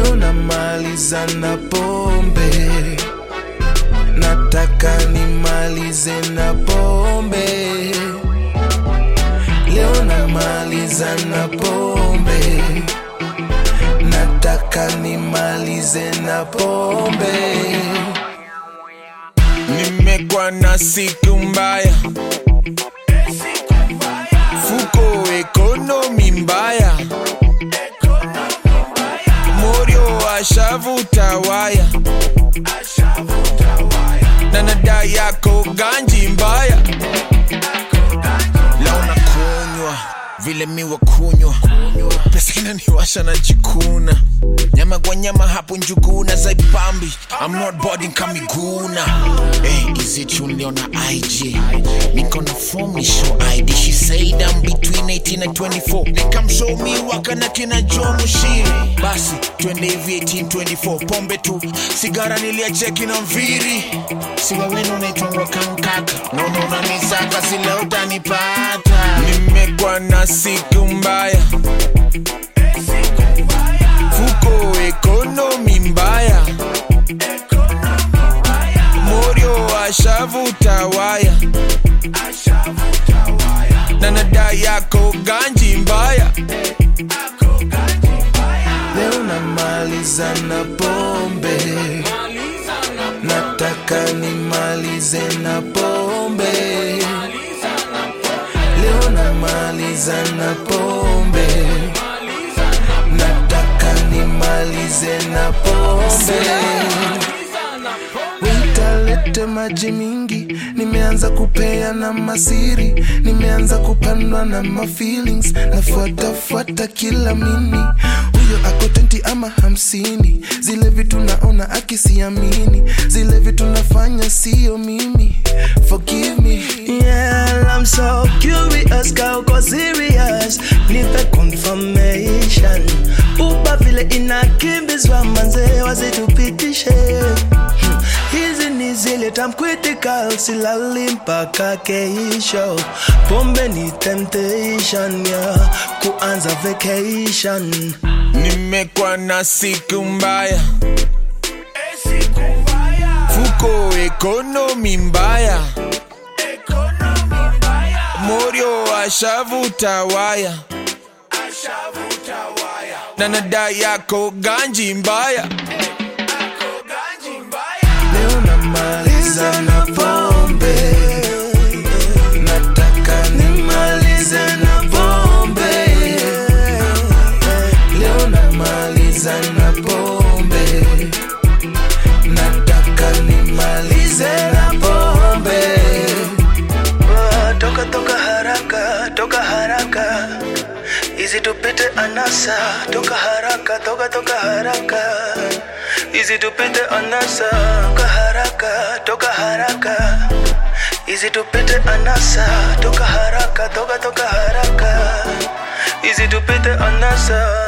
Leo namaliza na pombe, nataka nimalize na pombe. Leo namaliza na pombe, nataka nimalize na pombe. Nimekuwa na siku mbaya, fuko ekonomi mbaya, moyo ashavuta waya, na nada yako ganji mbaya. Leo nakunywa vile miwa kunywa, pesa inaniwasha na jikuna, nyama kwa nyama hapo njuguna zaipambi. I'm not boarding kamiguna. Hey, is it you Leona IG? Niko na form ni show ID. She said I'm between 18 and 24. Nikam show me waka na kina Joe Mushiri. Basi, twende hivi 18-24. Pombe tu, sigara niliacheki na mviri. Siwa wenu unaitwa kankaka, no unanisaka si leo utanipata. Nimekuwa na siku mbaya, fuko ekonomi mbaya, moyo ashavuta waya, na nada yako ganji mbaya. Leo namaliza na pombe, nataka nimalize na pombe. Leo namaliza na pombe, nataka nimalize na pombe. Witalete maji mingi, nimeanza kupea na masiri, nimeanza kupandwa na mafeelings, nafuata kila mini. Huyo ako 20 ama 50, zile vitu naona akisiamini, zile vitu nafanya sio mimi. Forgive me. Yeah, I'm so curious, kauko serious, nipe confirmation. Uba vile inakimbizwa manze wasitupitishe. Hizi ni zile time critical, silali mpaka keisho. Pombe ni temptation, yeah, kuanza vacation. Nimekuwa na siku mbaya, fuko ekonomi mbaya, moyo ashavuta waya, na nada yako ganji mbaya. Leo namaliza na pombe, nataka nimalize na pombe. Leo namaliza na pombe, nataka nimalize na pombe. Toka haraka, izi tupite anasa. Toka haraka, izi tupite anasa. Toka haraka, izi tupite anasa. Toka haraka, izi tupite anasa.